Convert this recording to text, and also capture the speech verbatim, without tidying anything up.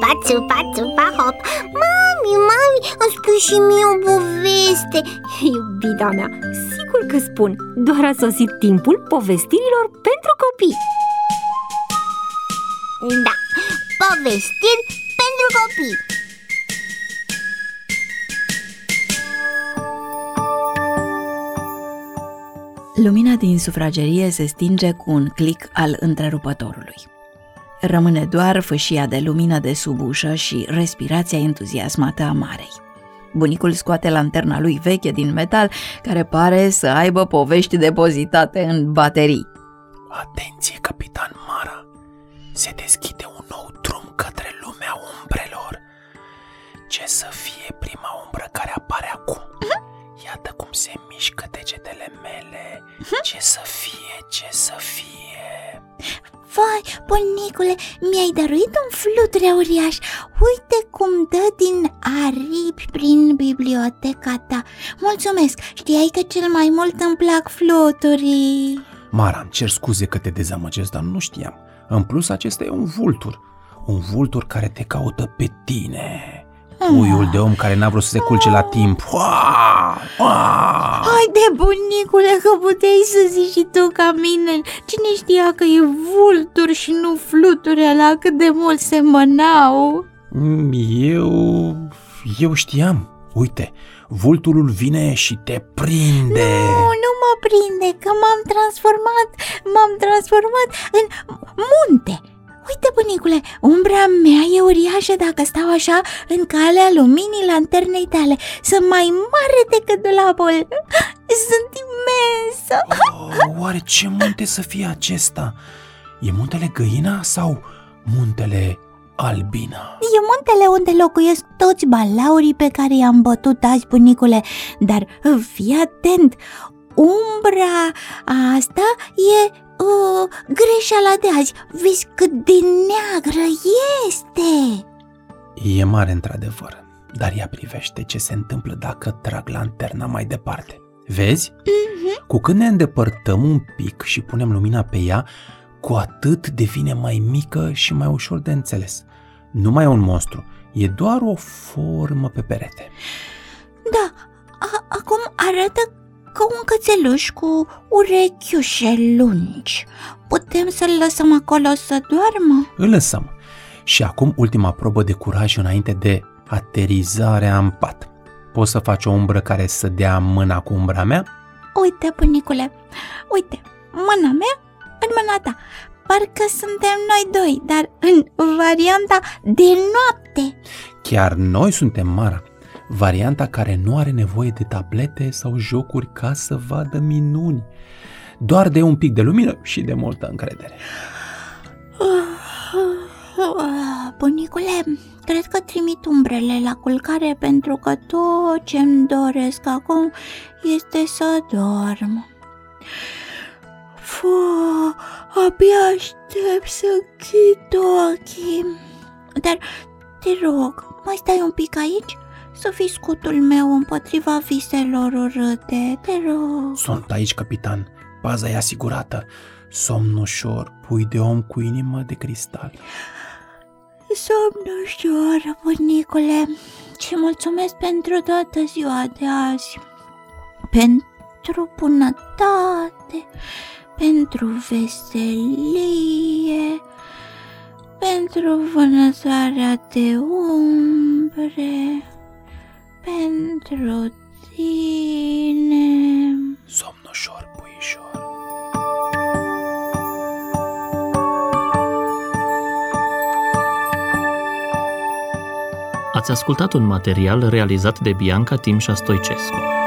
țupa, țupa, țupa, hop. Mami, mami, îmi spui și mie o poveste. Iubita mea, sigur că spun. Doar a sosit timpul povestirilor pentru copii. Da, povestiri pentru copii. Lumina din sufragerie se stinge cu un click al întrerupătorului. Rămâne doar fâșia de lumină de sub ușă și respirația entuziasmată a Marei. Bunicul scoate lanterna lui veche din metal, care pare să aibă povești depozitate în baterii. Atenție, capitan Mara! Se deschide un nou drum către lumea umbrelor. Ce să fie prima umbră care apare acum? Iată cum se mișcă degetele mele. Ce să fie, ce să fie? Vai, bunicule, mi-ai dăruit un fluture uriaș. Uite cum dă din aripi prin biblioteca ta. Mulțumesc, știai că cel mai mult îmi plac fluturii. Mara, îmi cer scuze că te dezamăgesc, dar nu știam. În plus, acesta e un vultur. Un vultur care te caută pe tine. Puiul de om care n-a vrut să se culce la timp. Uaa! Uaa! Haide, bunicule, că puteai să zici și tu ca mine. Cine știa că e vultur și nu fluturi ala, cât de mult semănau. Eu... eu știam. Uite, vulturul vine și te prinde. Nu, nu mă prinde, că m-am transformat, m-am transformat în munte. Uite, bunicule, umbra mea e uriașă dacă stau așa în calea luminii lanternei tale. Sunt mai mare decât dulapul. Sunt imensă. Oh, oare ce munte să fie acesta? E muntele Găina sau muntele Albina? E muntele unde locuiesc toți balaurii pe care i-am bătut azi, bunicule. Dar fii atent, umbra asta e... Uh, greșeala de azi. Vezi cât de neagră este. E mare într-adevăr, dar ea privește ce se întâmplă dacă trag lanterna mai departe. Vezi? Uh-huh. Cu cât ne îndepărtăm un pic și punem lumina pe ea, cu atât devine mai mică și mai ușor de înțeles. Nu mai e un monstru, e doar o formă pe perete. Da, a- acum arată ca un cățeluș cu urechiușe lungi. Putem să-l lăsăm acolo să doarmă? Îl lăsăm. Și acum ultima probă de curaj înainte de aterizarea în pat. Poți să faci o umbră care să dea mâna cu umbra mea? Uite, bunicule, uite, mâna mea în mâna ta. Parcă suntem noi doi, dar în varianta de noapte. Chiar noi suntem, Mara. Varianta care nu are nevoie de tablete sau jocuri ca să vadă minuni. Doar de un pic de lumină și de multă încredere. Bunicule, cred că trimit umbrele la culcare pentru că tot ce-mi doresc acum este să dorm. Fă, abia aștept să închid ochii. Dar te rog, mai stai un pic aici? Să fii scutul meu împotriva viselor urâte, te rog. Sunt aici, capitan. Baza e asigurată. Somn ușor, pui de om cu inimă de cristal. Somn ușor, bunicule, și mulțumesc pentru toată ziua de azi. Pentru bunătate, pentru veselie, pentru vânătoarea de umbre, pentru tine. Somn ușor, puișor. Ați ascultat un material realizat de Bianca Timșa Stoicescu.